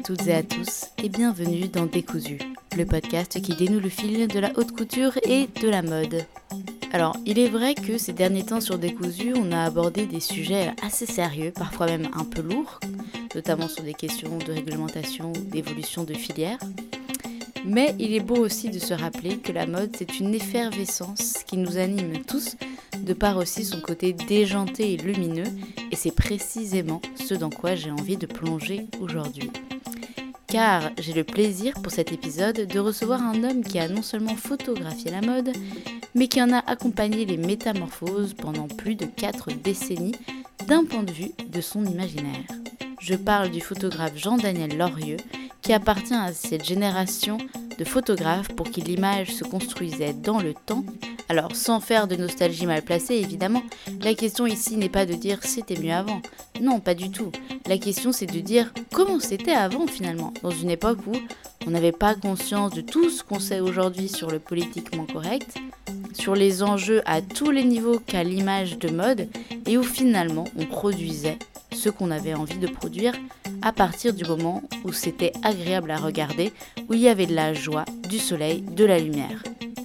toutes et à tous et bienvenue dans Décousu, le podcast qui dénoue le fil de la haute couture et de la mode. Alors, il est vrai que ces derniers temps sur Décousu, on a abordé des sujets assez sérieux, parfois même un peu lourds, notamment sur des questions de réglementation ou d'évolution de filière. Mais il est beau aussi de se rappeler que la mode, c'est une effervescence qui nous anime tous, de par aussi son côté déjanté et lumineux, et c'est précisément ce dans quoi j'ai envie de plonger aujourd'hui. Car j'ai le plaisir pour cet épisode de recevoir un homme qui a non seulement photographié la mode, mais qui en a accompagné les métamorphoses pendant plus de 4 décennies d'un point de vue de son imaginaire. Je parle du photographe Jean-Daniel Lorieux, qui appartient à cette génération de photographes pour qui l'image se construisait dans le temps. Alors, sans faire de nostalgie mal placée, évidemment, la question ici n'est pas de dire « c'était mieux avant ». Non, pas du tout. La question, c'est de dire « comment c'était avant, finalement ?» dans une époque où on n'avait pas conscience de tout ce qu'on sait aujourd'hui sur le politiquement correct, sur les enjeux à tous les niveaux qu'a l'image de mode, et où finalement, on produisait ce qu'on avait envie de produire à partir du moment où c'était agréable à regarder, où il y avait de la joie, du soleil, de la lumière.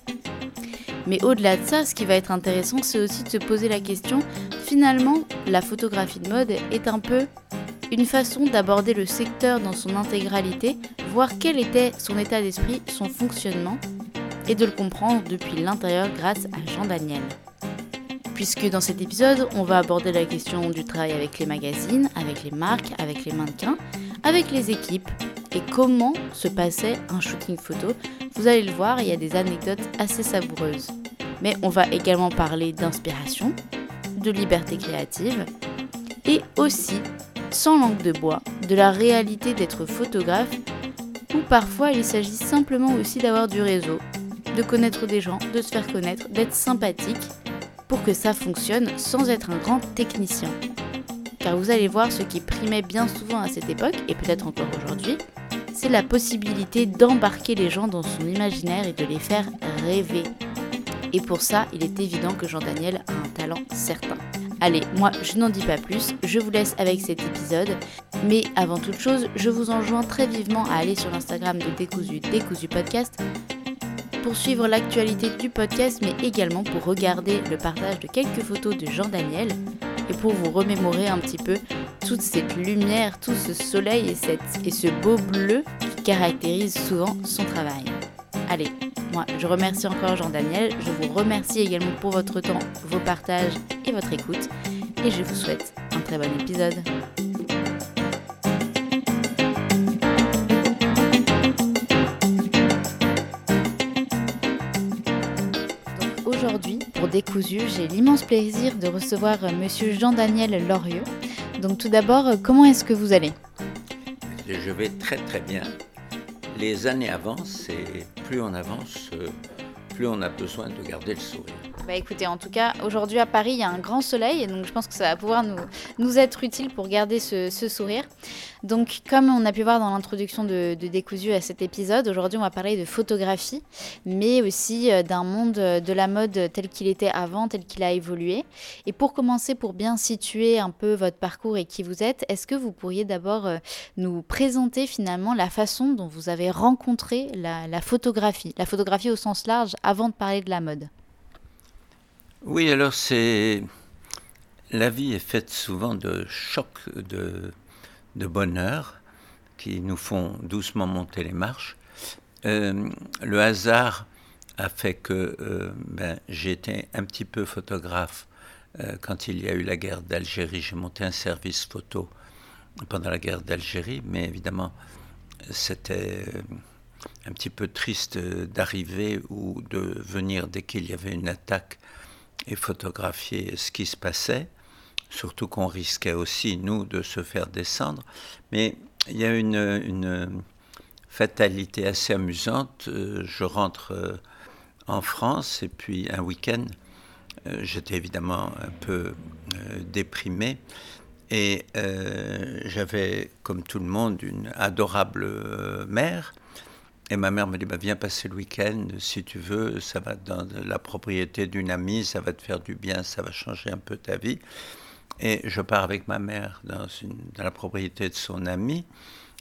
Mais au-delà de ça, ce qui va être intéressant, c'est aussi de se poser la question, finalement, la photographie de mode est un peu une façon d'aborder le secteur dans son intégralité, voir quel était son état d'esprit, son fonctionnement, et de le comprendre depuis l'intérieur grâce à Jean-Daniel. Puisque dans cet épisode, on va aborder la question du travail avec les magazines, avec les marques, avec les mannequins, avec les équipes, et comment se passait un shooting photo. Vous allez le voir, il y a des anecdotes assez savoureuses. Mais on va également parler d'inspiration, de liberté créative, et aussi, sans langue de bois, de la réalité d'être photographe, où parfois il s'agit simplement aussi d'avoir du réseau, de connaître des gens, de se faire connaître, d'être sympathique, pour que ça fonctionne sans être un grand technicien. Car vous allez voir, ce qui primait bien souvent à cette époque, et peut-être encore aujourd'hui, c'est la possibilité d'embarquer les gens dans son imaginaire et de les faire rêver. Et pour ça, il est évident que Jean-Daniel a un talent certain. Allez, moi je n'en dis pas plus, je vous laisse avec cet épisode, mais avant toute chose, je vous enjoins très vivement à aller sur l'Instagram de Décousu Podcast, pour suivre l'actualité du podcast, mais également pour regarder le partage de quelques photos de Jean-Daniel et pour vous remémorer un petit peu toute cette lumière, tout ce soleil et ce beau bleu qui caractérise souvent son travail. Allez, moi je remercie encore Jean-Daniel, je vous remercie également pour votre temps, vos partages et votre écoute, et je vous souhaite un très bon épisode. Aujourd'hui, pour Décousu, j'ai l'immense plaisir de recevoir monsieur Jean-Daniel Lorieux. Donc tout d'abord, comment est-ce que vous allez ? Je vais très très bien. Les années avancent et plus on avance, plus on a besoin de garder le sourire. Bah écoutez, en tout cas, aujourd'hui à Paris, il y a un grand soleil, donc je pense que ça va pouvoir nous être utile pour garder ce sourire. Donc, comme on a pu voir dans l'introduction de Décousu à cet épisode, aujourd'hui on va parler de photographie, mais aussi d'un monde de la mode tel qu'il était avant, tel qu'il a évolué. Et pour commencer, pour bien situer un peu votre parcours et qui vous êtes, est-ce que vous pourriez d'abord nous présenter finalement la façon dont vous avez rencontré la photographie au sens large, avant de parler de la mode ? Oui, alors la vie est faite souvent de chocs de bonheur qui nous font doucement monter les marches. Le hasard a fait que j'ai un petit peu photographe quand il y a eu la guerre d'Algérie. J'ai monté un service photo pendant la guerre d'Algérie, mais évidemment c'était un petit peu triste d'arriver ou de venir dès qu'il y avait une attaque et photographier ce qui se passait, surtout qu'on risquait aussi, nous, de se faire descendre. Mais il y a une fatalité assez amusante. Je rentre en France et puis un week-end, j'étais évidemment un peu déprimé et j'avais, comme tout le monde, une adorable mère. Et ma mère me dit, viens passer le week-end, si tu veux, ça va dans la propriété d'une amie, ça va te faire du bien, ça va changer un peu ta vie. Et je pars avec ma mère dans la propriété de son amie,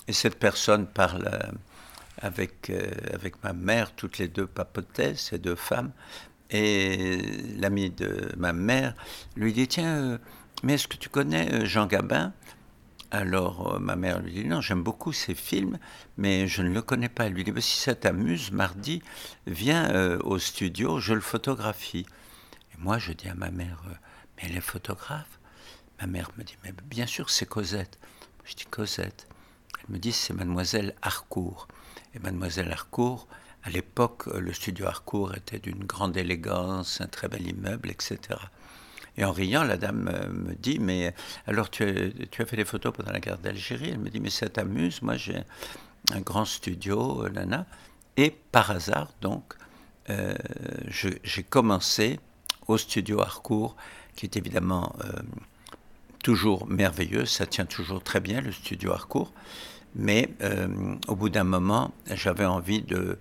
Et cette personne parle avec ma mère, toutes les deux papotaient, ces deux femmes. Et l'ami de ma mère lui dit, tiens, mais est-ce que tu connais Jean Gabin? Alors ma mère lui dit, non, j'aime beaucoup ses films, mais je ne le connais pas. Elle lui dit, bah, si ça t'amuse, mardi, viens au studio, je le photographie. Et moi, je dis à ma mère, mais elle est photographe? Ma mère me dit, mais bien sûr, c'est Cosette. Je dis, Cosette. Elle me dit, c'est mademoiselle Harcourt. Et mademoiselle Harcourt, à l'époque, le studio Harcourt était d'une grande élégance, un très bel immeuble, etc. Et en riant, la dame me dit, mais alors tu as fait des photos pendant la guerre d'Algérie? Elle me dit, mais ça t'amuse? Moi, j'ai un grand studio, nana. Et par hasard, donc, j'ai commencé au studio Harcourt, qui est évidemment toujours merveilleux, ça tient toujours très bien, le studio Harcourt. Mais au bout d'un moment, j'avais envie de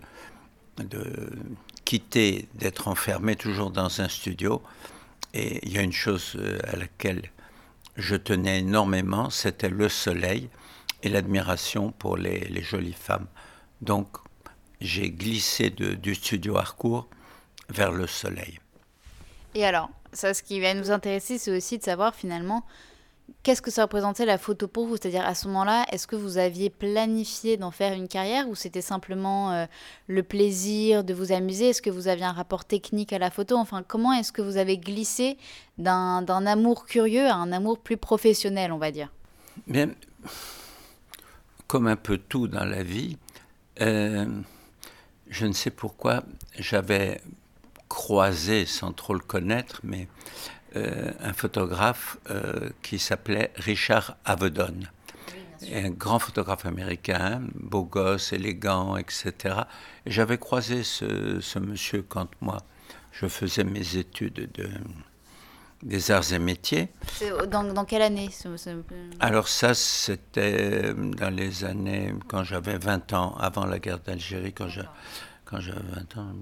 quitter, d'être enfermé toujours dans un studio. Et il y a une chose à laquelle je tenais énormément, c'était le soleil et l'admiration pour les jolies femmes. Donc, j'ai glissé du studio Harcourt vers le soleil. Et alors, ça, ce qui va nous intéresser, c'est aussi de savoir finalement qu'est-ce que ça représentait la photo pour vous? C'est-à-dire à ce moment-là, est-ce que vous aviez planifié d'en faire une carrière ou c'était simplement le plaisir de vous amuser? Est-ce que vous aviez un rapport technique à la photo? Enfin, comment est-ce que vous avez glissé d'un amour curieux à un amour plus professionnel, on va dire? Bien, comme un peu tout dans la vie, je ne sais pourquoi j'avais croisé, sans trop le connaître, mais un photographe qui s'appelait Richard Avedon. Oui, un grand photographe américain, beau gosse, élégant, etc. Et j'avais croisé ce monsieur quand moi, je faisais mes études des arts et métiers. C'est dans quelle année Alors ça, c'était dans les années, quand j'avais 20 ans, avant la guerre d'Algérie, quand j'avais 20 ans,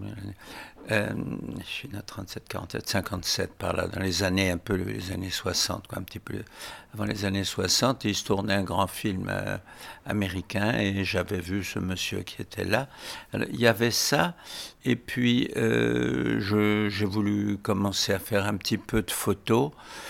je suis né en 37, 47, 57, par là, dans les années, un peu les années 60, quoi, un petit peu avant les années 60, il se tournait un grand film américain et j'avais vu ce monsieur qui était là. Alors, il y avait ça, et puis j'ai voulu commencer à faire un petit peu de photos.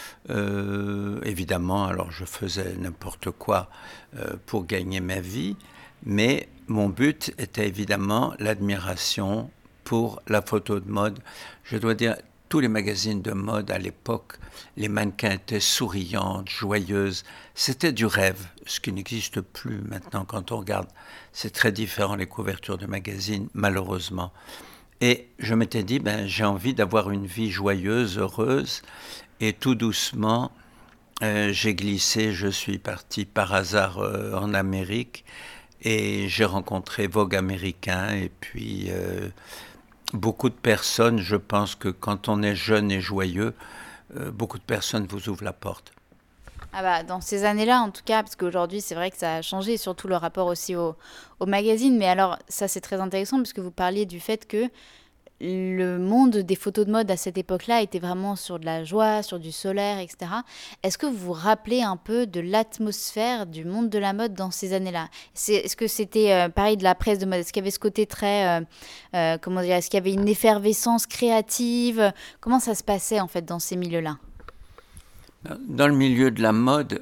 Évidemment, alors je faisais n'importe quoi pour gagner ma vie, mais mon but était évidemment l'admiration pour la photo de mode. Je dois dire, tous les magazines de mode à l'époque, les mannequins étaient souriantes, joyeuses. C'était du rêve, ce qui n'existe plus maintenant quand on regarde. C'est très différent les couvertures de magazines, malheureusement. Et je m'étais dit, j'ai envie d'avoir une vie joyeuse, heureuse. Et tout doucement, j'ai glissé, je suis parti par hasard en Amérique. Et j'ai rencontré Vogue américain et puis beaucoup de personnes, je pense que quand on est jeune et joyeux, beaucoup de personnes vous ouvrent la porte. Ah bah, dans ces années-là, en tout cas, parce qu'aujourd'hui, c'est vrai que ça a changé, surtout le rapport aussi au magazine. Mais alors, ça, c'est très intéressant, parce que vous parliez du fait que le monde des photos de mode à cette époque-là était vraiment sur de la joie, sur du solaire, etc. Est-ce que vous vous rappelez un peu de l'atmosphère du monde de la mode dans ces années-là? Est-ce que c'était pareil de la presse de mode? Est-ce qu'il y avait ce côté très, comment dire, est-ce qu'il y avait une effervescence créative? Comment ça se passait en fait dans ces milieux-là? Dans le milieu de la mode,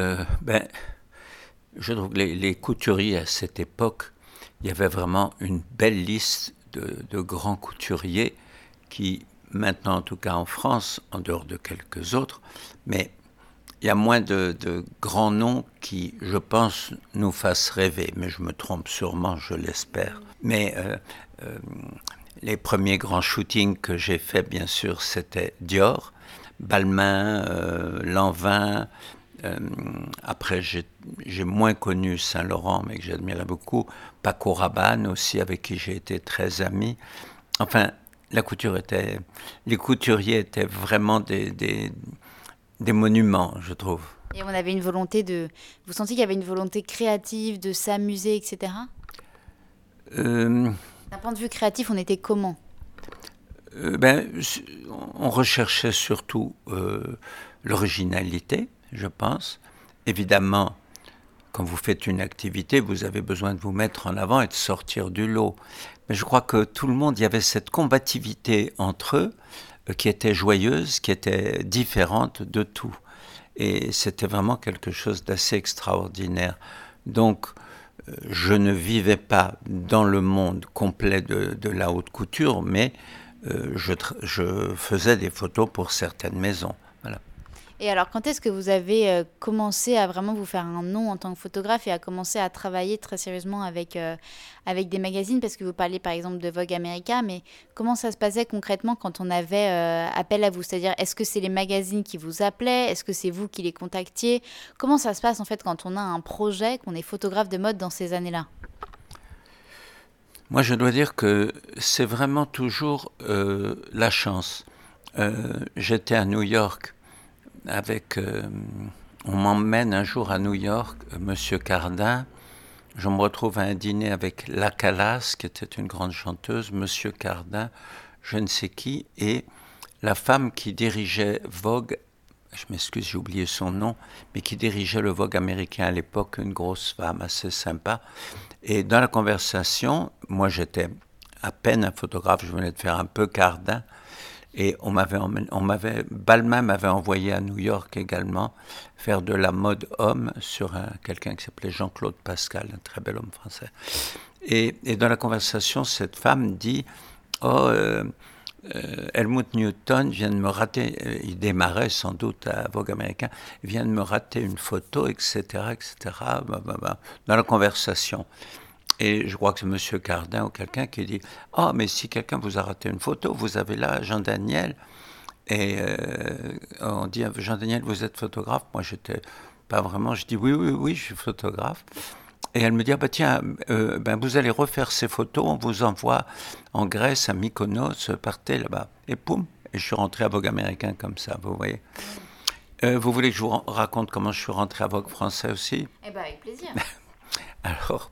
je trouve que les couturiers à cette époque, il y avait vraiment une belle liste de grands couturiers qui, maintenant en tout cas en France, en dehors de quelques autres, mais il y a moins de grands noms qui, je pense, nous fassent rêver. Mais je me trompe sûrement, je l'espère. Mais les premiers grands shootings que j'ai faits, bien sûr, c'était Dior, Balmain, Lanvin. Après, j'ai moins connu Saint-Laurent, mais que j'admirais beaucoup. Paco Rabanne aussi, avec qui j'ai été très ami. Enfin, les couturiers étaient vraiment des monuments, je trouve. Et on avait une volonté vous sentiez qu'il y avait une volonté créative, de s'amuser, etc. D'un point de vue créatif, on était comment? On recherchait surtout l'originalité, je pense. Évidemment, quand vous faites une activité, vous avez besoin de vous mettre en avant et de sortir du lot. Mais je crois que tout le monde, il y avait cette combativité entre eux qui était joyeuse, qui était différente de tout. Et c'était vraiment quelque chose d'assez extraordinaire. Donc, je ne vivais pas dans le monde complet de la haute couture, mais je faisais des photos pour certaines maisons. Voilà. Et alors, quand est-ce que vous avez commencé à vraiment vous faire un nom en tant que photographe et à commencer à travailler très sérieusement avec des magazines? Parce que vous parliez par exemple de Vogue America, mais comment ça se passait concrètement quand on avait appel à vous? C'est-à-dire, est-ce que c'est les magazines qui vous appelaient? Est-ce que c'est vous qui les contactiez? Comment ça se passe en fait quand on a un projet, qu'on est photographe de mode dans ces années-là? Moi, je dois dire que c'est vraiment toujours la chance. J'étais à New York on m'emmène un jour à New York, Monsieur Cardin. Je me retrouve à un dîner avec La Calas, qui était une grande chanteuse, Monsieur Cardin, je ne sais qui, et la femme qui dirigeait Vogue, je m'excuse, j'ai oublié son nom, mais qui dirigeait le Vogue américain à l'époque, une grosse femme assez sympa. Et dans la conversation, moi j'étais à peine un photographe, je venais de faire un peu Cardin, et Balmain m'avait envoyé à New York également faire de la mode homme sur quelqu'un qui s'appelait Jean-Claude Pascal, un très bel homme français. Et dans la conversation, cette femme dit « Oh, Helmut Newton vient de me rater, il démarrait sans doute à Vogue américain, il vient de me rater une photo, etc., etc. » Dans la conversation. Et je crois que c'est M. Cardin ou quelqu'un qui dit « Ah, mais si quelqu'un vous a raté une photo, vous avez là Jean Daniel. » Et on dit « Jean Daniel, vous êtes photographe ?» Moi, j'étais pas vraiment. Je dis « Oui, je suis photographe. » Et elle me dit « Ah, bah, tiens, vous allez refaire ces photos, on vous envoie en Grèce, à Mykonos, partez là-bas. » Et poum, et je suis rentré à Vogue américain comme ça, vous voyez. Vous voulez que je vous raconte comment je suis rentré à Vogue français aussi? Eh bien, avec plaisir. Alors...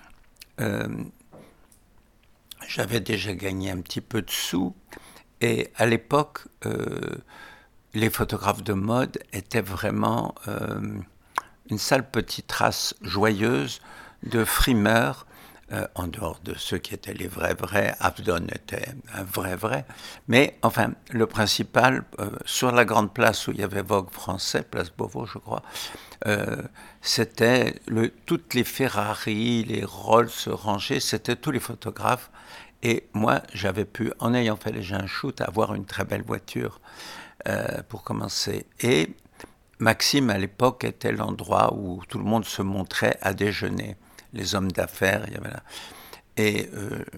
j'avais déjà gagné un petit peu de sous et à l'époque, les photographes de mode étaient vraiment une sale petite race joyeuse de frimeurs, en dehors de ceux qui étaient les vrais. Abdon était un vrai, mais enfin, le principal, sur la grande place où il y avait Vogue français, place Beauvau, je crois, c'était toutes les Ferrari, les Rolls rangés, c'était tous les photographes. Et moi, j'avais pu, en ayant fait déjà un shoot, avoir une très belle voiture pour commencer. Et Maxime, à l'époque, était l'endroit où tout le monde se montrait à déjeuner. Les hommes d'affaires, il y avait là. Et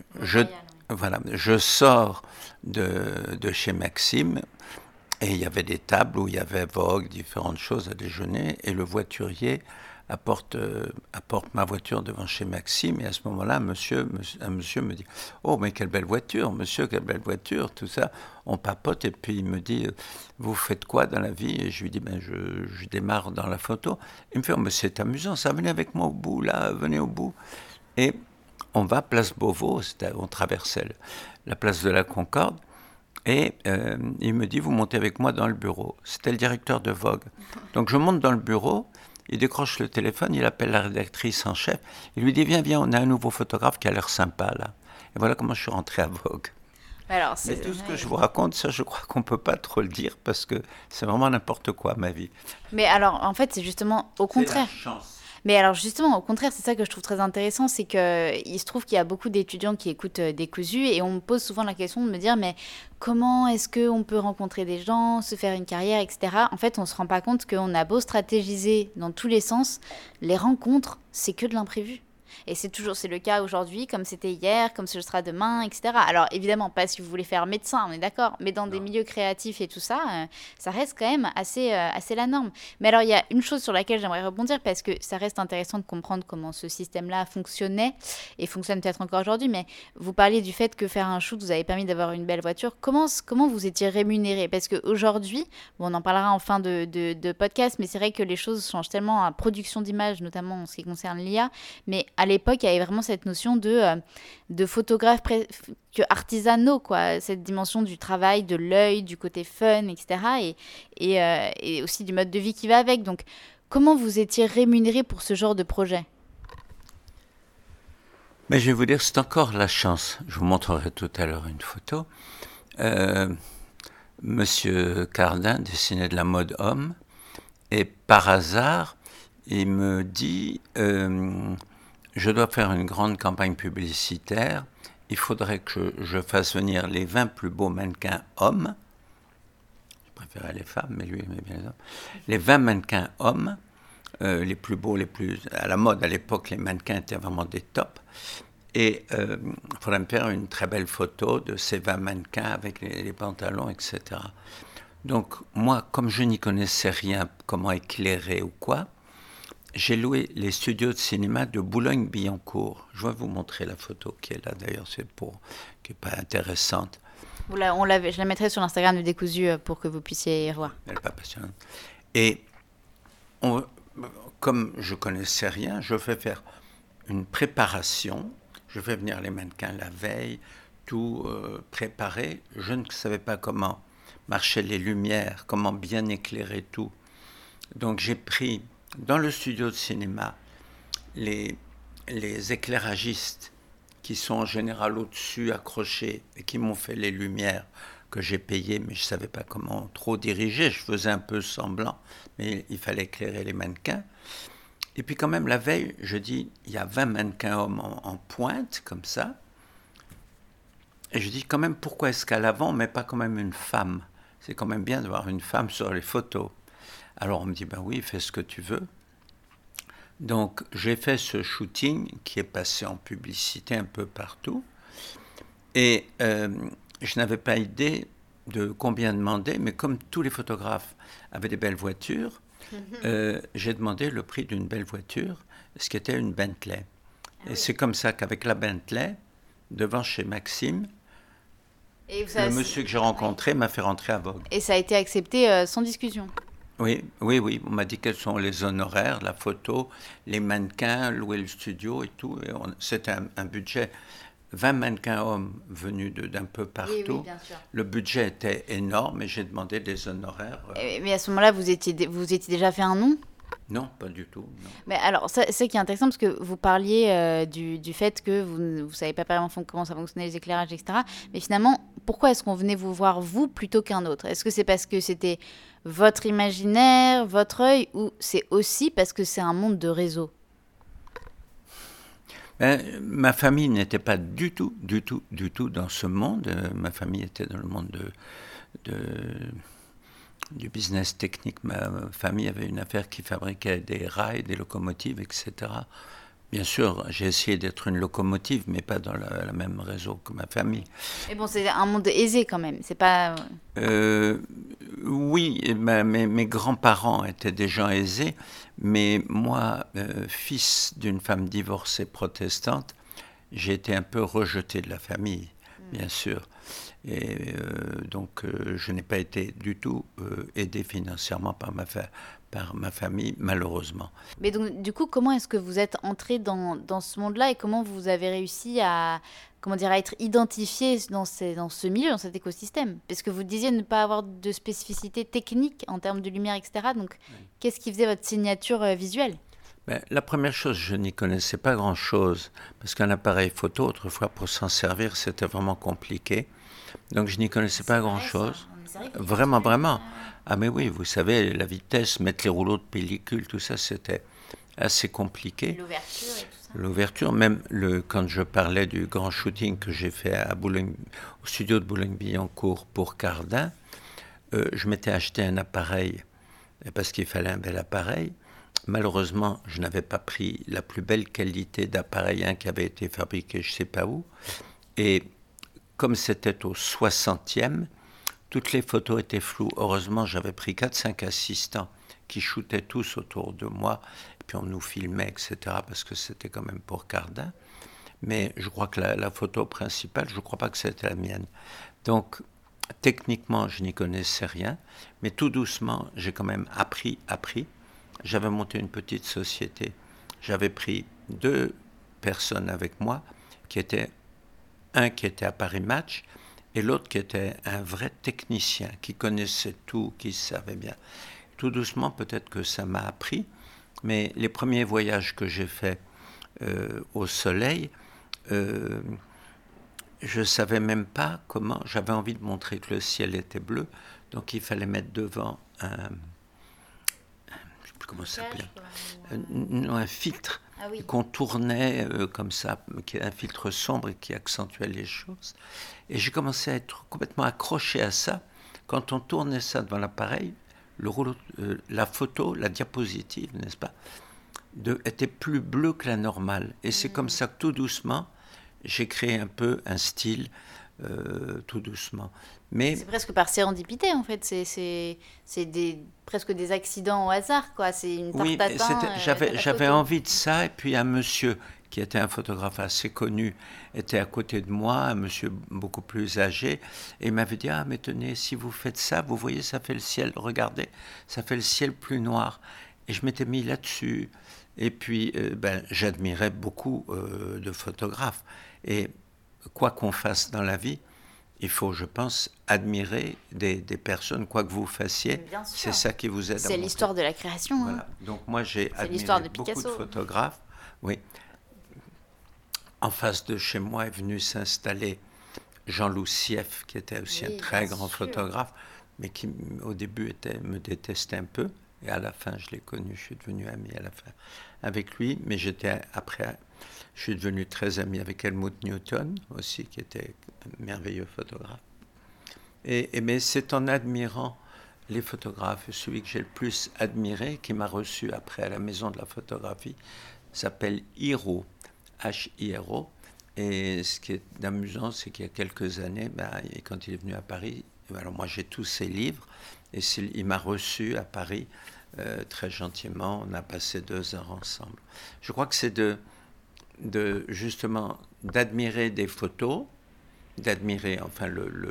je sors de chez Maxime, et il y avait des tables où il y avait Vogue, différentes choses à déjeuner, et le voiturier apporte ma voiture devant chez Maxime, et à ce moment-là, un monsieur me dit « Oh, mais quelle belle voiture, monsieur, quelle belle voiture », tout ça. On papote, et puis il me dit « Vous faites quoi dans la vie ?» Et je lui dis « Je démarre dans la photo ». Il me fait « Oh, mais c'est amusant, ça, venez avec moi au bout, là, venez au bout ». Et on va place Beauvau, on traversait la place de la Concorde, et il me dit « Vous montez avec moi dans le bureau ». C'était le directeur de Vogue. Donc je monte dans le bureau, il décroche le téléphone, il appelle la rédactrice en chef, il lui dit « Viens, on a un nouveau photographe qui a l'air sympa, là ». Et voilà comment je suis rentré à Vogue. Alors, mais tout ce que je vous raconte, ça, je crois qu'on ne peut pas trop le dire, parce que c'est vraiment n'importe quoi, ma vie. Mais alors, en fait, c'est justement au contraire. C'est la chance. Mais alors justement, au contraire, c'est ça que je trouve très intéressant, c'est qu'il se trouve qu'il y a beaucoup d'étudiants qui écoutent Décousu et on me pose souvent la question de me dire mais comment est-ce qu'on peut rencontrer des gens, se faire une carrière, etc. En fait, on ne se rend pas compte qu'on a beau stratégiser dans tous les sens, les rencontres, c'est que de l'imprévu. Et c'est le cas aujourd'hui, comme c'était hier, comme ce sera demain, etc. Alors évidemment, pas si vous voulez faire médecin, on est d'accord, mais dans des milieux créatifs et tout ça, ça reste quand même assez la norme. Mais alors il y a une chose sur laquelle j'aimerais rebondir, parce que ça reste intéressant de comprendre comment ce système-là fonctionnait, et fonctionne peut-être encore aujourd'hui, mais vous parliez du fait que faire un shoot vous avait permis d'avoir une belle voiture. Comment vous étiez rémunéré? Parce qu'aujourd'hui, on en parlera en fin de podcast, mais c'est vrai que les choses changent tellement à production d'images, notamment en ce qui concerne l'IA, mais à l'époque, il y avait vraiment cette notion de photographe artisanaux, quoi, cette dimension du travail, de l'œil, du côté fun, etc. Et aussi du mode de vie qui va avec. Donc, comment vous étiez rémunéré pour ce genre de projet ? Mais je vais vous dire, c'est encore la chance. Je vous montrerai tout à l'heure une photo. Monsieur Cardin dessinait de la mode homme et par hasard, il me dit je dois faire une grande campagne publicitaire. Il faudrait que je fasse venir les 20 plus beaux mannequins hommes. Je préférais les femmes, mais lui il aimait bien les hommes. Les 20 mannequins hommes, les plus beaux, les plus à la mode à l'époque, les mannequins étaient vraiment des tops. Et il faudrait me faire une très belle photo de ces 20 mannequins avec les pantalons, etc. Donc moi, comme je n'y connaissais rien, comment éclairer ou quoi, j'ai loué les studios de cinéma de Boulogne-Billancourt. Je vais vous montrer la photo qui est là, d'ailleurs, qui n'est pas intéressante. Je la mettrai sur l'Instagram de Décousu pour que vous puissiez y revoir. Elle n'est pas passionnante. Et comme je ne connaissais rien, je fais faire une préparation. Je fais venir les mannequins la veille, tout préparé. Je ne savais pas comment marchaient les lumières, comment bien éclairer tout. Donc j'ai pris dans le studio de cinéma les éclairagistes qui sont en général au-dessus, accrochés, et qui m'ont fait les lumières que j'ai payées, mais je ne savais pas comment trop diriger. Je faisais un peu semblant, mais il fallait éclairer les mannequins. Et puis quand même, la veille, je dis, il y a 20 mannequins hommes en pointe, comme ça. Et je dis quand même, pourquoi est-ce qu'à l'avant, on ne met pas quand même une femme ? C'est quand même bien d'avoir une femme sur les photos. Alors on me dit, ben oui, fais ce que tu veux. Donc j'ai fait ce shooting qui est passé en publicité un peu partout. Et je n'avais pas idée de combien demander, mais comme tous les photographes avaient des belles voitures, j'ai demandé le prix d'une belle voiture, ce qui était une Bentley. Et c'est comme ça qu'avec la Bentley, devant chez Maxime, le monsieur que j'ai rencontré m'a fait rentrer à Vogue. Et ça a été accepté sans discussion. Oui. On m'a dit quels sont les honoraires, la photo, les mannequins, louer le studio et tout. Et c'était un budget. 20 mannequins hommes venus d'un peu partout. Oui, bien sûr. Le budget était énorme et j'ai demandé des honoraires. Mais à ce moment-là, vous étiez déjà fait un nom ? Non, pas du tout. Non. Mais alors, c'est qui est intéressant parce que vous parliez du fait que vous ne savez pas vraiment comment ça fonctionnait les éclairages, etc. Mais finalement, pourquoi est-ce qu'on venait vous voir vous plutôt qu'un autre ? Est-ce que c'est parce que c'était votre imaginaire, votre œil, ou c'est aussi parce que c'est un monde de réseau ? Ma famille n'était pas du tout dans ce monde. Ma famille était dans le monde du business technique. Ma famille avait une affaire qui fabriquait des rails, des locomotives, etc. Bien sûr, j'ai essayé d'être une locomotive, mais pas dans le même réseau que ma famille. Mais bon, c'est un monde aisé quand même, c'est pas... Oui, mes grands-parents étaient des gens aisés, mais moi, fils d'une femme divorcée protestante, j'ai été un peu rejeté de la famille, bien sûr. Et donc, je n'ai pas été du tout aidé financièrement par ma famille, malheureusement. Mais donc, du coup, comment est-ce que vous êtes entré dans ce monde-là et comment vous avez réussi à être identifié dans ce milieu, dans cet écosystème ? Parce que vous disiez ne pas avoir de spécificité technique en termes de lumière, etc. Donc, Qu'est-ce qui faisait votre signature visuelle ? La première chose, je n'y connaissais pas grand-chose, parce qu'un appareil photo, autrefois, pour s'en servir, c'était vraiment compliqué. Donc, je n'y connaissais pas grand-chose. Vraiment. Ah mais oui, vous savez, la vitesse, mettre les rouleaux de pellicule, tout ça, c'était assez compliqué. L'ouverture et tout ça. L'ouverture, même quand je parlais du grand shooting que j'ai fait au studio de Boulogne-Billancourt pour Cardin, je m'étais acheté un appareil, parce qu'il fallait un bel appareil. Malheureusement, je n'avais pas pris la plus belle qualité d'appareil qui avait été fabriqué je ne sais pas où. Et comme c'était au 60e, toutes les photos étaient floues. Heureusement, j'avais pris 4-5 assistants qui shootaient tous autour de moi. Et puis on nous filmait, etc. parce que c'était quand même pour Cardin. Mais je crois que la photo principale, je ne crois pas que c'était la mienne. Donc, techniquement, je n'y connaissais rien. Mais tout doucement, j'ai quand même appris. J'avais monté une petite société. J'avais pris 2 personnes avec moi, un qui était à Paris Match, et l'autre qui était un vrai technicien, qui connaissait tout, qui savait bien. Tout doucement, peut-être que ça m'a appris. Mais les premiers voyages que j'ai faits au soleil, je ne savais même pas comment. J'avais envie de montrer que le ciel était bleu, donc il fallait mettre devant un. Je ne sais plus comment ça s'appelait. Un filtre qu'on tournait comme ça, qui est un filtre sombre et qui accentuait les choses. Et j'ai commencé à être complètement accroché à ça. Quand on tournait ça devant l'appareil, le rouleau, la photo, la diapositive, n'est-ce pas, était plus bleue que la normale. Et c'est comme ça que tout doucement, j'ai créé un peu un style, tout doucement. Mais c'est presque par sérendipité, en fait. C'est presque des accidents au hasard, quoi. C'est une tarte tatin. J'avais envie de ça. Et puis un monsieur qui était un photographe assez connu était à côté de moi, un monsieur beaucoup plus âgé. Et il m'avait dit, ah, mais tenez, si vous faites ça, vous voyez, ça fait le ciel. Regardez, ça fait le ciel plus noir. Et je m'étais mis là-dessus. Et puis, j'admirais beaucoup de photographes. Et quoi qu'on fasse dans la vie, il faut, je pense, admirer des personnes, quoi que vous fassiez. C'est ça qui vous aide à monter. C'est l'histoire de la création. Voilà. Donc moi, j'ai admiré beaucoup de photographes. Oui. En face de chez moi est venu s'installer Jean-Loup Sieff, qui était aussi un très grand photographe, mais qui au début me détestait un peu. Et à la fin, je l'ai connu, je suis devenu ami à la fin avec lui. Mais je suis devenu très ami avec Helmut Newton aussi, qui était un merveilleux photographe. Mais c'est en admirant les photographes, celui que j'ai le plus admiré, qui m'a reçu après à la Maison de la Photographie, s'appelle Hiro, H-I-R-O. Et ce qui est amusant, c'est qu'il y a quelques années, quand il est venu à Paris, alors moi j'ai tous ses livres, et il m'a reçu à Paris très gentiment. On a passé 2 heures ensemble. Je crois que c'est justement d'admirer des photos, d'admirer enfin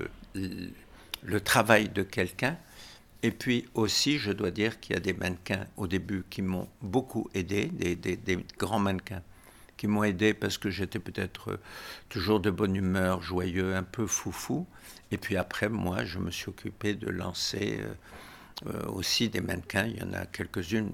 le travail de quelqu'un. Et puis aussi, je dois dire qu'il y a des mannequins au début qui m'ont beaucoup aidé, des grands mannequins qui m'ont aidé parce que j'étais peut-être toujours de bonne humeur, joyeux, un peu foufou. Et puis après, moi, je me suis occupé de lancer aussi des mannequins. Il y en a quelques-unes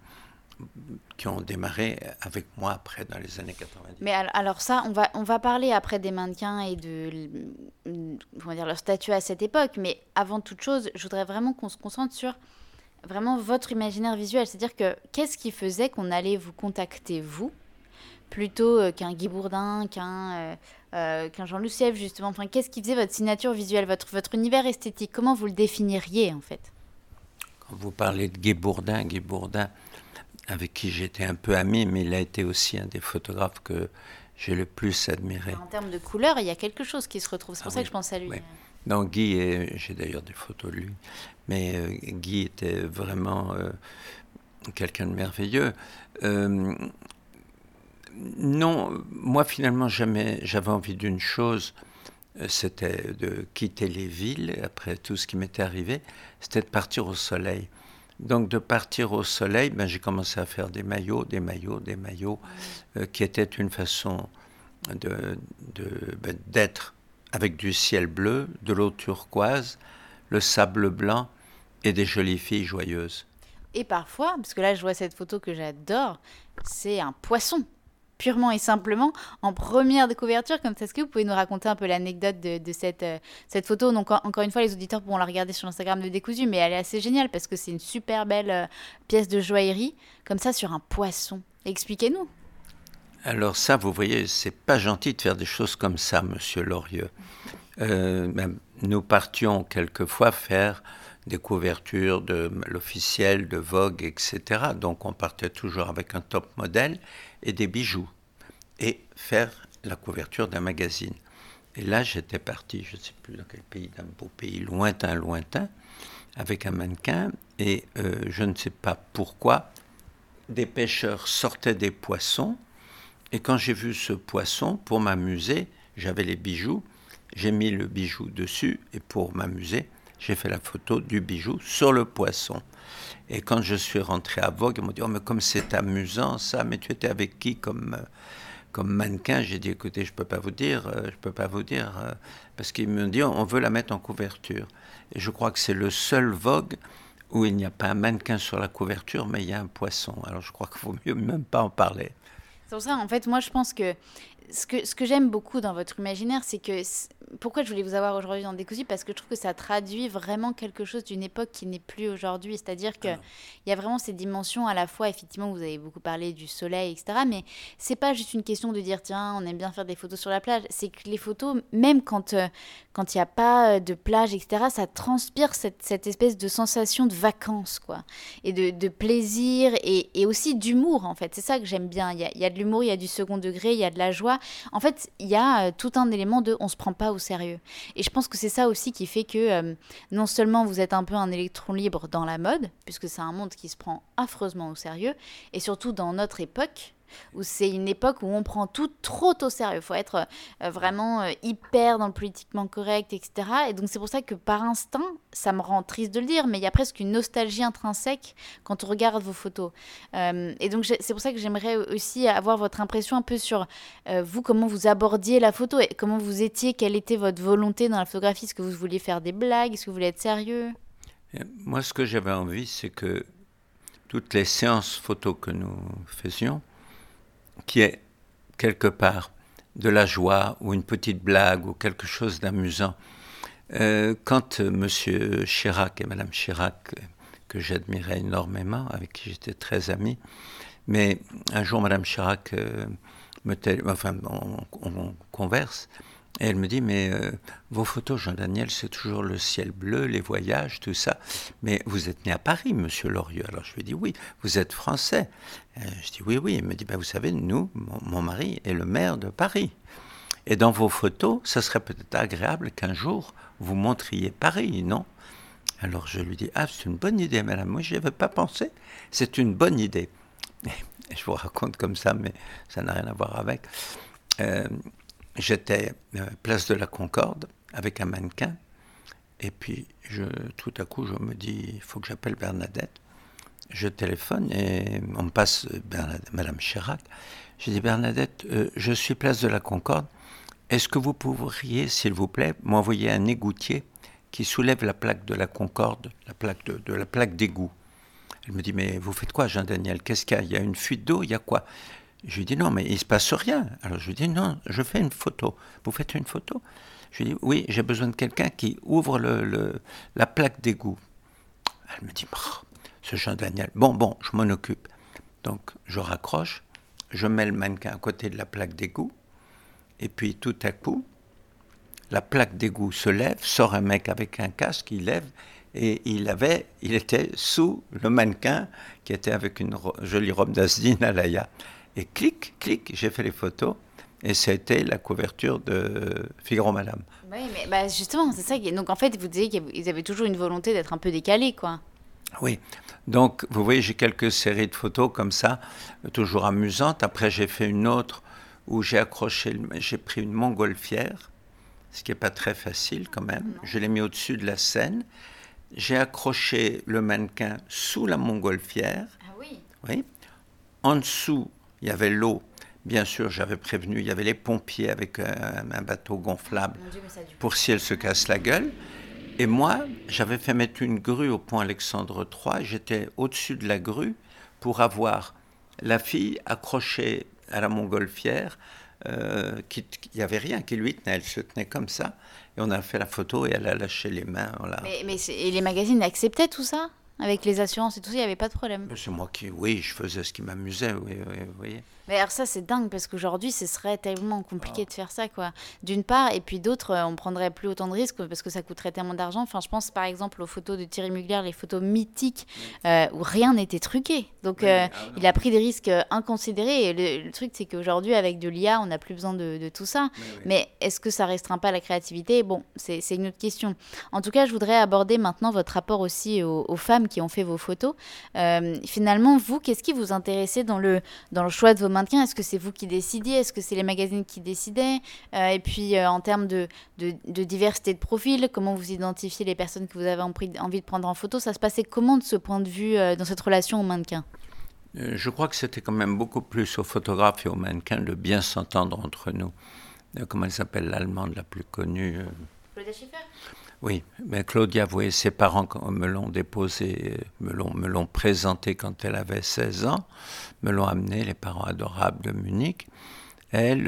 qui ont démarré avec moi après, dans les années 90. Mais alors ça, on va parler après des mannequins et de leur statut à cette époque. Mais avant toute chose, je voudrais vraiment qu'on se concentre sur vraiment votre imaginaire visuel. C'est-à-dire que qu'est-ce qui faisait qu'on allait vous contacter, vous, plutôt qu'un Guy Bourdin, qu'un Jean-Loup Sieff, justement. Enfin, qu'est-ce qui faisait votre signature visuelle, votre univers esthétique? Comment vous le définiriez, en fait? Quand vous parlez de Guy Bourdin, avec qui j'étais un peu ami, mais il a été aussi un des photographes que j'ai le plus admiré. En termes de couleur, il y a quelque chose qui se retrouve. C'est pour ça que je pense à lui. Oui. Non, Guy, j'ai d'ailleurs des photos de lui, mais Guy était vraiment quelqu'un de merveilleux. Non, moi finalement j'avais envie d'une chose, c'était de quitter les villes, après tout ce qui m'était arrivé, c'était de partir au soleil. Donc de partir au soleil, j'ai commencé à faire des maillots, qui étaient une façon d'être avec du ciel bleu, de l'eau turquoise, le sable blanc et des jolies filles joyeuses. Et parfois, parce que là je vois cette photo que j'adore, c'est un poisson. Purement et simplement, en première de couverture, comme ça. Est-ce que vous pouvez nous raconter un peu l'anecdote de cette photo? Donc, encore une fois, les auditeurs pourront la regarder sur l'Instagram de Décousu, mais elle est assez géniale parce que c'est une super belle pièce de joaillerie, comme ça, sur un poisson. Expliquez-nous. Alors ça, vous voyez, c'est pas gentil de faire des choses comme ça, monsieur Lorieux. Nous partions quelquefois faire des couvertures de l'officiel, de Vogue, etc. Donc on partait toujours avec un top modèle et des bijoux, et faire la couverture d'un magazine. Et là, j'étais parti, je ne sais plus dans quel pays, d'un beau pays lointain, avec un mannequin, et je ne sais pas pourquoi, des pêcheurs sortaient des poissons, et quand j'ai vu ce poisson, pour m'amuser, j'avais les bijoux, j'ai mis le bijou dessus, et pour m'amuser, j'ai fait la photo du bijou sur le poisson. Et quand je suis rentré à Vogue, ils m'ont dit « Oh, mais comme c'est amusant ça, mais tu étais avec qui comme mannequin ?» J'ai dit « Écoutez, je peux pas vous dire, parce qu'ils me disent « On veut la mettre en couverture. » Et je crois que c'est le seul Vogue où il n'y a pas un mannequin sur la couverture, mais il y a un poisson. Alors je crois qu'il vaut mieux même pas en parler. C'est pour ça, en fait, moi, je pense que ce que j'aime beaucoup dans votre imaginaire, c'est que... Pourquoi je voulais vous avoir aujourd'hui dans Décousu? Parce que je trouve que ça traduit vraiment quelque chose d'une époque qui n'est plus aujourd'hui. C'est-à-dire qu'il y a vraiment ces dimensions à la fois, effectivement, vous avez beaucoup parlé du soleil, etc. Mais c'est pas juste une question de dire, tiens, on aime bien faire des photos sur la plage. C'est que les photos, même quand il n'y a pas de plage, etc., ça transpire cette espèce de sensation de vacances, quoi. Et de plaisir et aussi d'humour, en fait. C'est ça que j'aime bien. Il y a de l'humour, il y a du second degré, il y a de la joie. En fait, il y a tout un élément de on se prend pas au sérieux. Et je pense que c'est ça aussi qui fait que non seulement vous êtes un peu un électron libre dans la mode, puisque c'est un monde qui se prend affreusement au sérieux, et surtout dans notre époque, où c'est une époque où on prend tout trop au sérieux. Il faut être vraiment hyper dans le politiquement correct, etc. Et donc c'est pour ça que par instinct, ça me rend triste de le dire, mais il y a presque une nostalgie intrinsèque quand on regarde vos photos. Et donc c'est pour ça que j'aimerais aussi avoir votre impression un peu sur vous, comment vous abordiez la photo, et comment vous étiez, quelle était votre volonté dans la photographie. Est-ce que vous vouliez faire des blagues? Est-ce que vous vouliez être sérieux? Et moi, ce que j'avais envie, c'est que toutes les séances photos que nous faisions, qui est quelque part de la joie ou une petite blague ou quelque chose d'amusant. Quand M. Chirac et Mme Chirac, que j'admirais énormément, avec qui j'étais très ami, mais un jour Mme Chirac on converse, et elle me dit, mais vos photos, Jean-Daniel, c'est toujours le ciel bleu, les voyages, tout ça. Mais vous êtes né à Paris, monsieur Lorieux. Alors je lui dis, oui, vous êtes français. Je dis, oui, oui. Elle me dit, vous savez, nous, mon mari est le maire de Paris. Et dans vos photos, ça serait peut-être agréable qu'un jour, vous montriez Paris, non? Alors je lui dis, c'est une bonne idée, madame. Moi, je n'y avais pas pensé. C'est une bonne idée. Et je vous raconte comme ça, mais ça n'a rien à voir avec. J'étais place de la Concorde avec un mannequin, et puis tout à coup je me dis, il faut que j'appelle Bernadette. Je téléphone et on me passe Madame Chirac. Je dis, Bernadette, je suis place de la Concorde, est-ce que vous pourriez, s'il vous plaît, m'envoyer un égoutier qui soulève la plaque de la Concorde, la plaque de la plaque d'égout? Elle me dit, mais vous faites quoi, Jean-Daniel? Qu'est-ce qu'il y a? Il y a une fuite d'eau, il y a quoi? Je lui dis, non, mais il ne se passe rien. Alors je lui dis, non, je fais une photo. Vous faites une photo? Je lui dis, oui, j'ai besoin de quelqu'un qui ouvre la plaque d'égout. Elle me dit, ce Jean-Daniel, bon, je m'en occupe. Donc je raccroche, je mets le mannequin à côté de la plaque d'égout, et puis tout à coup, la plaque d'égout se lève, sort un mec avec un casque, il lève, et il était sous le mannequin qui était avec une jolie robe d'Asdine à l'Aya. Et clic, j'ai fait les photos, et c'était la couverture de Figaro Madame. Oui, mais justement, c'est ça. Donc en fait, vous disiez qu'ils avaient toujours une volonté d'être un peu décalés, quoi. Oui, donc vous voyez, j'ai quelques séries de photos comme ça, toujours amusantes. Après, j'ai fait une autre où j'ai pris une montgolfière, ce qui n'est pas très facile quand même. Non. Je l'ai mis au-dessus de la scène. J'ai accroché le mannequin sous la montgolfière. Ah oui. Oui. En dessous, il y avait l'eau. Bien sûr, j'avais prévenu, il y avait les pompiers avec un bateau gonflable pour si elle se casse la gueule. Et moi, j'avais fait mettre une grue au pont Alexandre III. J'étais au-dessus de la grue pour avoir la fille accrochée à la montgolfière. Il n'y avait rien qui lui tenait, elle se tenait comme ça. Et on a fait la photo et elle a lâché les mains. Et les magazines acceptaient tout ça? Avec les assurances et tout ça, il n'y avait pas de problème? C'est moi je faisais ce qui m'amusait, oui, vous voyez. Mais alors ça, c'est dingue, parce qu'aujourd'hui, ce serait tellement compliqué de faire ça, quoi. D'une part, et puis d'autre, on prendrait plus autant de risques, parce que ça coûterait tellement d'argent. Enfin, je pense par exemple aux photos de Thierry Mugler, les photos mythiques, où rien n'était truqué. Donc, il a pris des risques inconsidérés. Et le truc, c'est qu'aujourd'hui, avec de l'IA, on n'a plus besoin de tout ça. Mais est-ce que ça restreint pas la créativité? Bon, c'est une autre question. En tout cas, je voudrais aborder maintenant votre rapport aussi aux femmes qui ont fait vos photos. Finalement, vous, qu'est-ce qui vous intéressait dans le choix de vos mannequins? Est-ce que c'est vous qui décidiez? Est-ce que c'est les magazines qui décidaient? Et puis, en termes de diversité de profil, comment vous identifiez les personnes que vous avez envie de prendre en photo? Ça se passait comment de ce point de vue dans cette relation aux mannequins? Je crois que c'était quand même beaucoup plus aux photographes et aux mannequins de bien s'entendre entre nous. Comment elle s'appelle, l'allemande la plus connue? Claudia Schiffer. Oui, mais Claudia, vous voyez, ses parents me l'ont déposé, me l'ont présenté quand elle avait 16 ans, me l'ont amené, les parents adorables de Munich. Elle,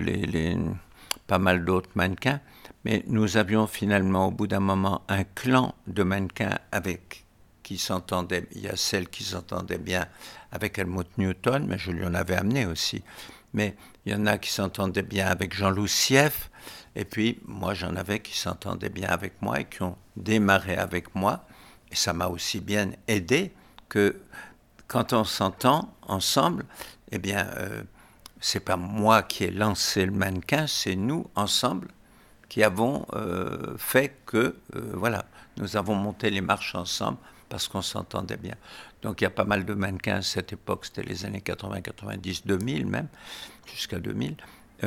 pas mal d'autres mannequins, mais nous avions finalement au bout d'un moment un clan de mannequins qui s'entendaient. Il y a celle qui s'entendait bien avec Helmut Newton, mais je lui en avais amené aussi. Mais il y en a qui s'entendaient bien avec Jean-Loup Sieff, et puis moi j'en avais qui s'entendaient bien avec moi et qui ont démarré avec moi. Et ça m'a aussi bien aidé que quand on s'entend ensemble, eh bien, c'est pas moi qui ai lancé le mannequin, c'est nous ensemble qui avons fait que, voilà, nous avons monté les marches ensemble parce qu'on s'entendait bien. Donc il y a pas mal de mannequins à cette époque, c'était les années 80, 90, 2000 même, jusqu'à 2000,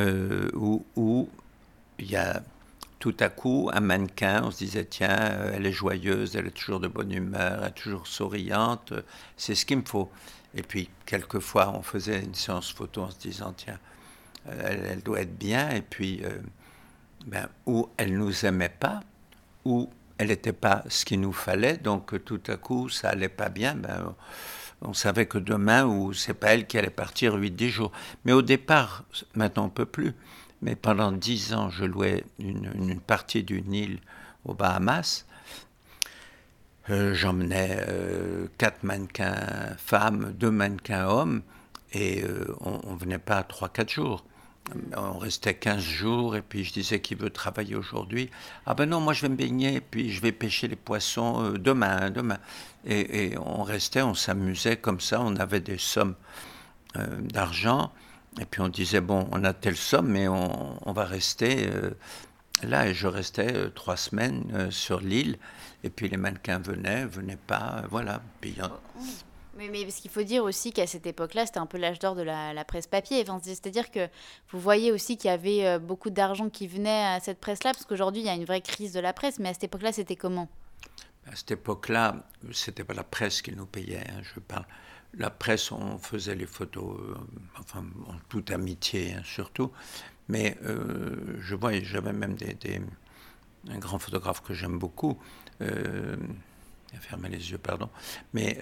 où il y a tout à coup un mannequin, on se disait tiens, elle est joyeuse, elle est toujours de bonne humeur, elle est toujours souriante, c'est ce qu'il me faut. Et puis quelquefois on faisait une séance photo en se disant tiens, elle doit être bien, et puis ou elle nous aimait pas, ou elle n'était pas ce qu'il nous fallait, donc tout à coup ça allait pas bien, on savait que demain, ou c'est pas elle qui allait partir 8-10 jours. Mais au départ, maintenant on peut plus, mais pendant 10 ans, je louais une partie d'une île aux Bahamas. J'emmenais 4 mannequins femmes, 2 mannequins hommes, et on ne venait pas 3-4 jours. On restait 15 jours, et puis je disais qui veut travailler aujourd'hui. Ah ben non, moi je vais me baigner, et puis je vais pêcher les poissons demain. Et on restait, on s'amusait comme ça, on avait des sommes d'argent, et puis on disait, bon, on a telle somme, mais on va rester là, et je restais 3 semaines sur l'île, et puis les mannequins venaient pas, voilà. Puis, mais parce qu'il faut dire aussi qu'à cette époque-là, c'était un peu l'âge d'or de la presse papier. Enfin, c'est-à-dire que vous voyez aussi qu'il y avait beaucoup d'argent qui venait à cette presse-là, parce qu'aujourd'hui, il y a une vraie crise de la presse, mais à cette époque-là, c'était comment ? À cette époque-là, c'était pas la presse qui nous payait, hein, je parle. La presse, on faisait les photos, enfin, en toute amitié, hein, surtout. Mais j'avais même un grand photographe que j'aime beaucoup, fermez les yeux, pardon, mais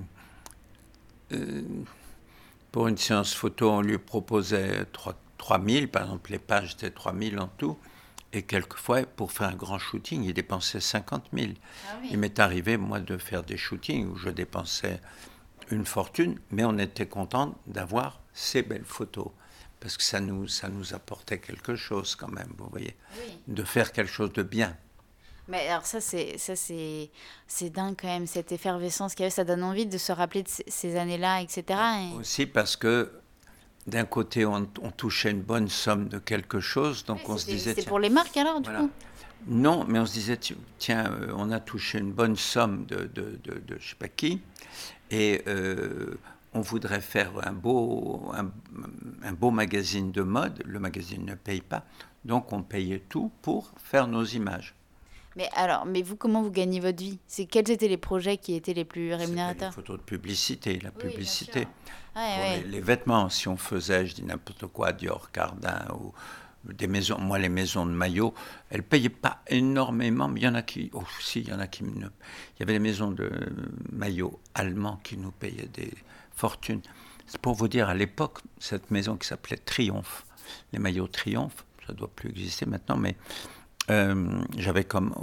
pour une séance photo, on lui proposait 3000, par exemple, les pages étaient 3000 en tout, et quelquefois, pour faire un grand shooting, il dépensait 50 000. Ah oui. Il m'est arrivé, moi, de faire des shootings où je dépensais une fortune, mais on était content d'avoir ces belles photos, parce que ça nous apportait quelque chose quand même, vous voyez, oui. De faire quelque chose de bien. Mais alors c'est dingue quand même, cette effervescence qu'il y avait, ça donne envie de se rappeler de ces années-là, etc. Et... Aussi parce que d'un côté on touchait une bonne somme de quelque chose, donc oui, on se disait... C'est pour les marques alors, du coup ? Non, mais on se disait, tiens, on a touché une bonne somme de je sais pas qui, et on voudrait faire un beau magazine de mode, le magazine ne paye pas, donc on payait tout pour faire nos images. Mais vous, comment vous gagnez votre vie ? Quels étaient les projets qui étaient les plus rémunérateurs ? Les photos de publicité, la publicité. Ouais, les vêtements, si on faisait, je dis n'importe quoi, Dior, Cardin, ou des maisons, moi les maisons de maillots, elles ne payaient pas énormément, mais il y en a qui, il y avait des maisons de maillots allemands qui nous payaient des fortunes. C'est pour vous dire, à l'époque, cette maison qui s'appelait Triomphe, les maillots Triomphe, ça ne doit plus exister maintenant, mais j'avais comme...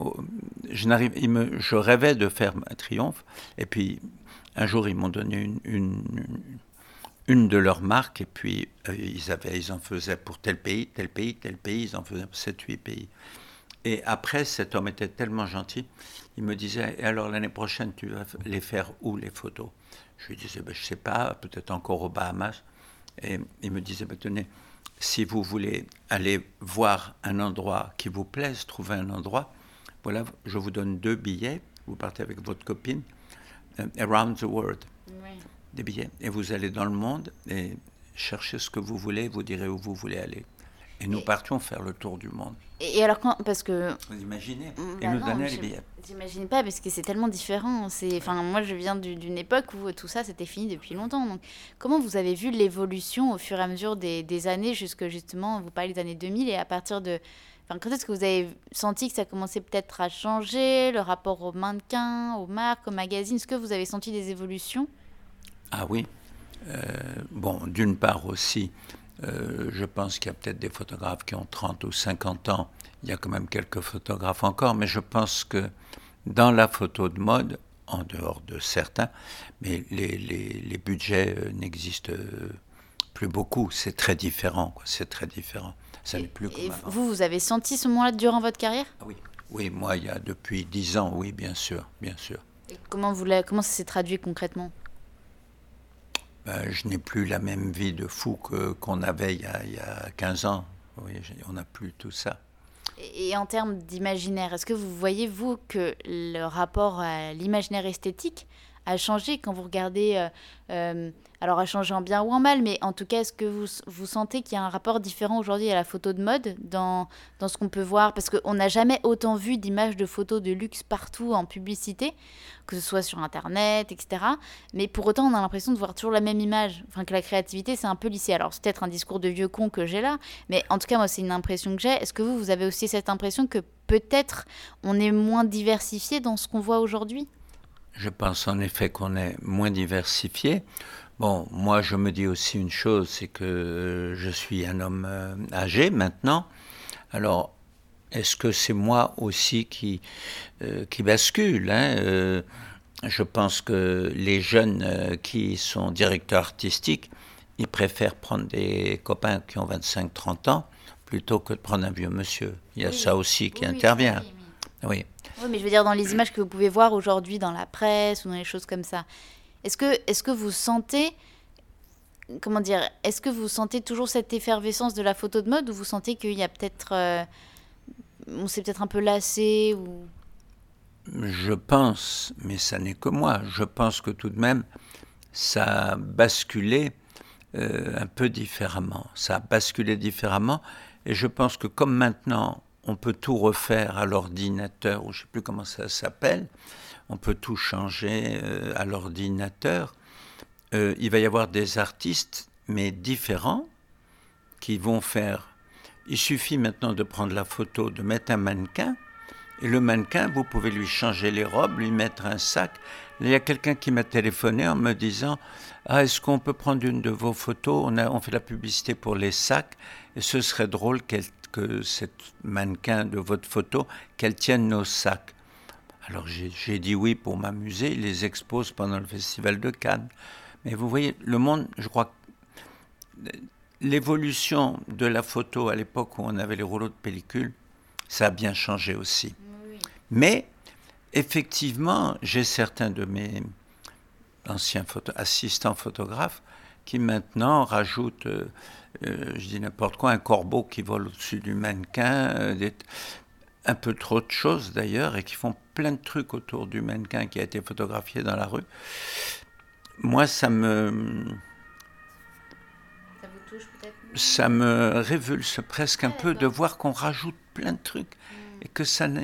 je rêvais de faire un Triomphe, et puis un jour ils m'ont donné une de leurs marques, et puis ils en faisaient pour tel pays, ils en faisaient pour 7-8 pays. Et après, cet homme était tellement gentil, il me disait, et alors l'année prochaine, tu vas les faire où, les photos ? Je lui disais, je ne sais pas, peut-être encore aux Bahamas. Et il me disait, tenez, si vous voulez aller voir un endroit qui vous plaise, trouver un endroit, voilà, je vous donne 2 billets, vous partez avec votre copine, around the world. Oui. Des billets, et vous allez dans le monde et cherchez ce que vous voulez, vous direz où vous voulez aller. Et nous partions faire le tour du monde. Et alors parce que... Vous imaginez ? Et nous donner les billets. J'imagine pas, parce que c'est tellement différent. Moi, je viens d'une époque où tout ça, c'était fini depuis longtemps. Donc, comment vous avez vu l'évolution au fur et à mesure des années, justement, vous parlez des années 2000, et à partir de... Enfin, quand est-ce que vous avez senti que ça commençait peut-être à changer, le rapport aux mannequins, aux marques, aux magazines? Est-ce que vous avez senti des évolutions? Ah oui. Bon, d'une part aussi, je pense qu'il y a peut-être des photographes qui ont 30 ou 50 ans. Il y a quand même quelques photographes encore, mais je pense que dans la photo de mode, en dehors de certains, mais les budgets n'existent plus beaucoup. C'est très différent, quoi. C'est très différent. Ça n'est plus comme Et avant. vous avez senti ce moment-là durant votre carrière? Ah oui. Oui, moi, il y a depuis 10 ans, oui, bien sûr, bien sûr. Et comment ça s'est traduit concrètement? Ben, je n'ai plus la même vie de fou qu'on avait il y a 15 ans. Oui, on n'a plus tout ça. Et en termes d'imaginaire, est-ce que vous voyez, vous, que le rapport à l'imaginaire esthétique a changé quand vous regardez, alors a changé en bien ou en mal, mais en tout cas, est-ce que vous sentez qu'il y a un rapport différent aujourd'hui à la photo de mode dans ce qu'on peut voir? Parce qu'on n'a jamais autant vu d'images de photos de luxe partout en publicité, que ce soit sur Internet, etc. Mais pour autant, on a l'impression de voir toujours la même image, enfin que la créativité, c'est un peu lissé. Alors c'est peut-être un discours de vieux con que j'ai là, mais en tout cas, moi, c'est une impression que j'ai. Est-ce que vous avez aussi cette impression que peut-être on est moins diversifié dans ce qu'on voit aujourd'hui? Je pense en effet qu'on est moins diversifié. Bon, moi je me dis aussi une chose, c'est que je suis un homme âgé maintenant. Alors, est-ce que c'est moi aussi qui bascule, hein? Je pense que les jeunes qui sont directeurs artistiques, ils préfèrent prendre des copains qui ont 25-30 ans plutôt que de prendre un vieux monsieur. Il y a Oui, ça aussi qui oui, intervient. oui. Oui. Oui, mais je veux dire, dans les images que vous pouvez voir aujourd'hui dans la presse ou dans les choses comme ça, est-ce que vous sentez, comment dire, est-ce que vous sentez toujours cette effervescence de la photo de mode ou vous sentez qu'il y a peut-être, on s'est peut-être un peu lassé ou... Je pense, mais ça n'est que moi, je pense que tout de même, ça a basculé un peu différemment. Ça a basculé différemment et je pense que comme maintenant, on peut tout refaire à l'ordinateur, ou je ne sais plus comment ça s'appelle, on peut tout changer à l'ordinateur, il va y avoir des artistes, mais différents, qui vont faire... Il suffit maintenant de prendre la photo, de mettre un mannequin, et le mannequin, vous pouvez lui changer les robes, lui mettre un sac. Il y a quelqu'un qui m'a téléphoné en me disant « Ah, est-ce qu'on peut prendre une de vos photos ? On fait la publicité pour les sacs, et ce serait drôle que cette mannequin de votre photo, qu'elle tienne nos sacs. » Alors j'ai dit oui pour m'amuser, il les expose pendant le Festival de Cannes. Mais vous voyez, le monde, je crois, l'évolution de la photo à l'époque où on avait les rouleaux de pellicule, ça a bien changé aussi. Oui. Mais, effectivement, j'ai certains de mes anciens assistants photographes qui maintenant rajoutent, je dis n'importe quoi, un corbeau qui vole au-dessus du mannequin, un peu trop de choses d'ailleurs, et qui font plein de trucs autour du mannequin qui a été photographié dans la rue. Moi, ça me touche peut-être? ça me révulse presque un peu de voir qu'on rajoute plein de trucs et que ça n'a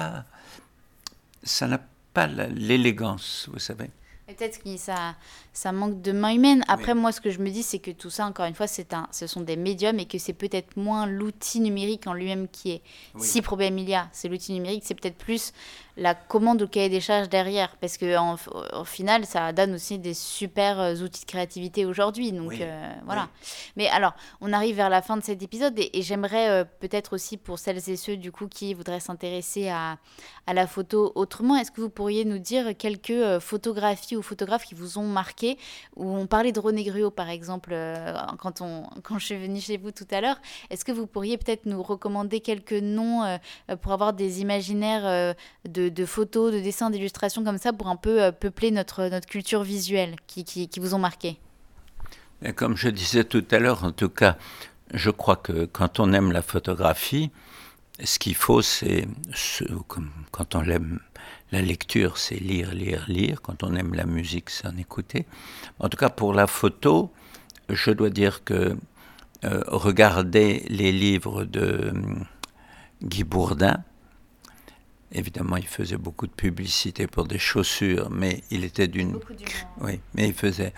pas l'élégance, vous savez. Peut-être que ça manque de main humaine. Après, Oui. moi, ce que je me dis, c'est que tout ça, encore une fois, ce sont des médiums et que c'est peut-être moins l'outil numérique en lui-même qui est. Oui. Si problème il y a, c'est l'outil numérique, c'est peut-être plus la commande au cahier des charges derrière. Parce qu'au final, ça donne aussi des super outils de créativité aujourd'hui. Donc, Oui. voilà. Oui. Mais alors, on arrive vers la fin de cet épisode et j'aimerais peut-être aussi pour celles et ceux, du coup, qui voudraient s'intéresser à la photo autrement, est-ce que vous pourriez nous dire quelques photographies ou photographes qui vous ont marqué, où on parlait de René Gruau par exemple quand je suis venue chez vous tout à l'heure. Est-ce que vous pourriez peut-être nous recommander quelques noms pour avoir des imaginaires de photos, de dessins, d'illustrations comme ça pour un peu peupler notre culture visuelle qui vous ont marqué? Et comme je disais tout à l'heure, en tout cas, je crois que quand on aime la photographie, ce qu'il faut, c'est, comme quand on aime la lecture, c'est lire, lire, lire. Quand on aime la musique, c'est en écouter. En tout cas, pour la photo, je dois dire que regarder les livres de Guy Bourdin, évidemment, il faisait beaucoup de publicité pour des chaussures, mais il était oui, mais il faisait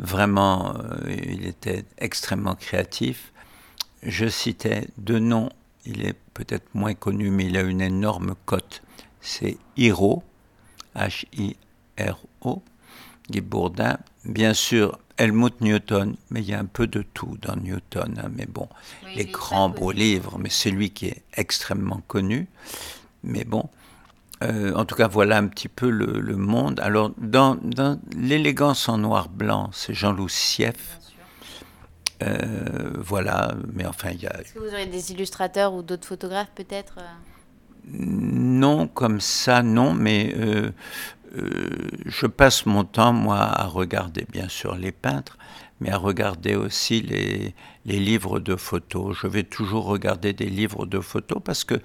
vraiment, il était extrêmement créatif. Je citais deux noms il est peut-être moins connu, mais il a une énorme cote. C'est Hiro, H-I-R-O, Guy Bourdin. Bien sûr, Helmut Newton, mais il y a un peu de tout dans Newton. Mais bon, oui, les grands beaux livres, mais c'est lui qui est extrêmement connu. Mais bon, en tout cas, voilà un petit peu le monde. Alors, dans l'élégance en noir-blanc, c'est Jean-Loup Sieff. Voilà, mais enfin, il y a... Est-ce que vous aurez des illustrateurs ou d'autres photographes peut-être Non, comme ça, non, mais je passe mon temps, moi, à regarder, bien sûr, les peintres, mais à regarder aussi les livres de photos. Je vais toujours regarder des livres de photos parce que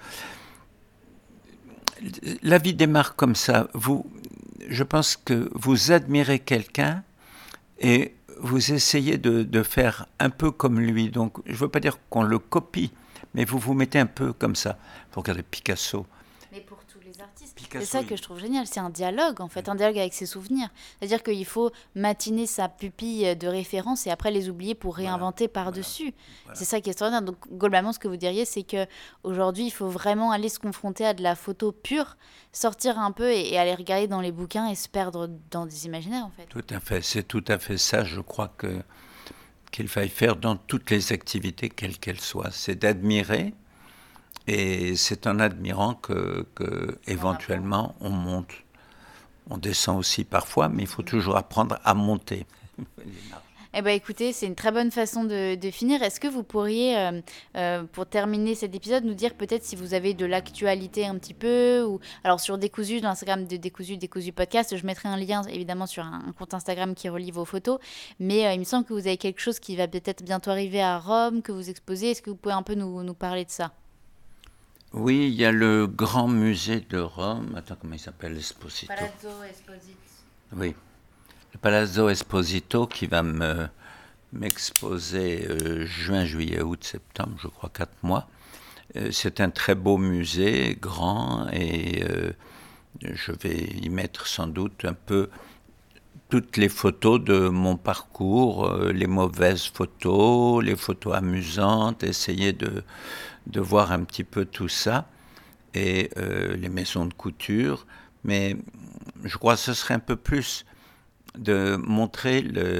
la vie démarre comme ça. Je pense que vous admirez quelqu'un et vous essayez de faire un peu comme lui. Donc, je ne veux pas dire qu'on le copie, mais vous vous mettez un peu comme ça. Vous regardez Picasso. Mais pour tous les artistes, c'est ça que je trouve génial. C'est un dialogue, en fait, un dialogue avec ses souvenirs. C'est-à-dire qu'il faut matiner sa pupille de référence et après les oublier pour réinventer par-dessus. Voilà. C'est ça qui est extraordinaire. Donc, globalement, ce que vous diriez, c'est qu'aujourd'hui, il faut vraiment aller se confronter à de la photo pure, sortir un peu et aller regarder dans les bouquins et se perdre dans des imaginaires, en fait. Tout à fait. C'est tout à fait ça, je crois, qu'il faille faire dans toutes les activités, quelles qu'elles soient. C'est d'admirer. Et c'est en admirant que éventuellement on monte. On descend aussi parfois, mais il faut toujours apprendre à monter. Eh bien, écoutez, c'est une très bonne façon de finir. Est-ce que vous pourriez, pour terminer cet épisode, nous dire peut-être si vous avez de l'actualité un petit peu ou... Alors, sur Décousu, dans l'Instagram de Décousu Podcast, je mettrai un lien, évidemment, sur un compte Instagram qui relie vos photos. Mais il me semble que vous avez quelque chose qui va peut-être bientôt arriver à Rome, que vous exposez. Est-ce que vous pouvez un peu nous parler de ça ? Oui, il y a le grand musée de Rome. Attends, comment il s'appelle, l'Esposito ? Palazzo Esposito. Oui, le Palazzo Esposito qui va m'exposer juin, juillet, août, septembre, je crois 4 mois. C'est un très beau musée, grand, et je vais y mettre sans doute un peu toutes les photos de mon parcours, les mauvaises photos, les photos amusantes, essayer de voir un petit peu tout ça, et les maisons de couture. Mais je crois que ce serait un peu plus de montrer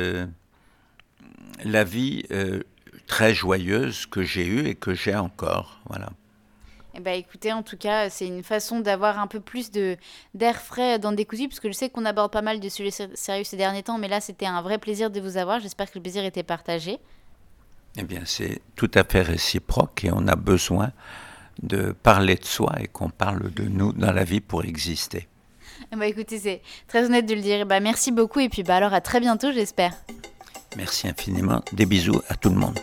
la vie très joyeuse que j'ai eue et que j'ai encore. Voilà. Eh ben, écoutez, en tout cas, c'est une façon d'avoir un peu plus d'air frais dans Décousu, parce que je sais qu'on aborde pas mal de sujets sérieux ces derniers temps, mais là, c'était un vrai plaisir de vous avoir. J'espère que le plaisir était partagé. Eh bien, c'est tout à fait réciproque et on a besoin de parler de soi et qu'on parle de nous dans la vie pour exister. Eh ben, écoutez, c'est très honnête de le dire. Ben, merci beaucoup et puis alors à très bientôt, j'espère. Merci infiniment. Des bisous à tout le monde.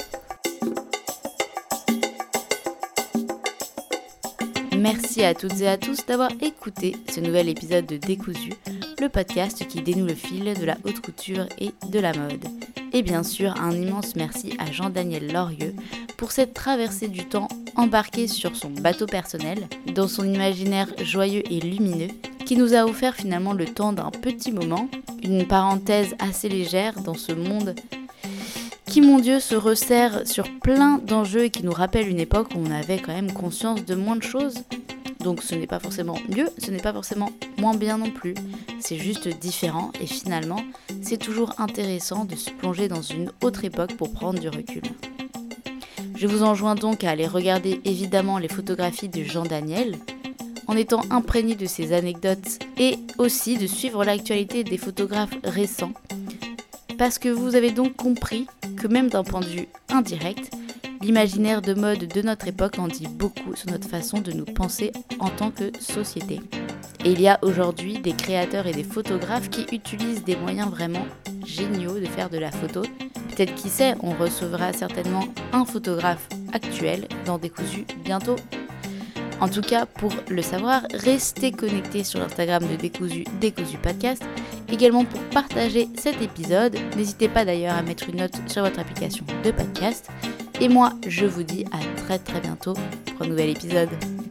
Merci à toutes et à tous d'avoir écouté ce nouvel épisode de Décousu, le podcast qui dénoue le fil de la haute couture et de la mode. Et bien sûr, un immense merci à Jean-Daniel Lorieux pour cette traversée du temps embarquée sur son bateau personnel, dans son imaginaire joyeux et lumineux, qui nous a offert finalement le temps d'un petit moment, une parenthèse assez légère dans ce monde qui, mon Dieu, se resserre sur plein d'enjeux et qui nous rappelle une époque où on avait quand même conscience de moins de choses. Donc ce n'est pas forcément mieux, ce n'est pas forcément moins bien non plus. C'est juste différent et finalement, c'est toujours intéressant de se plonger dans une autre époque pour prendre du recul. Je vous enjoins donc à aller regarder évidemment les photographies de Jean-Daniel, en étant imprégné de ses anecdotes et aussi de suivre l'actualité des photographes récents, parce que vous avez donc compris que même d'un point de vue indirect, l'imaginaire de mode de notre époque en dit beaucoup sur notre façon de nous penser en tant que société. Et il y a aujourd'hui des créateurs et des photographes qui utilisent des moyens vraiment géniaux de faire de la photo. Peut-être, qui sait, on recevra certainement un photographe actuel dans Décousu bientôt. En tout cas, pour le savoir, restez connectés sur l'Instagram de Décousu Podcast. Également pour partager cet épisode. N'hésitez pas d'ailleurs à mettre une note sur votre application de podcast. Et moi, je vous dis à très très bientôt pour un nouvel épisode.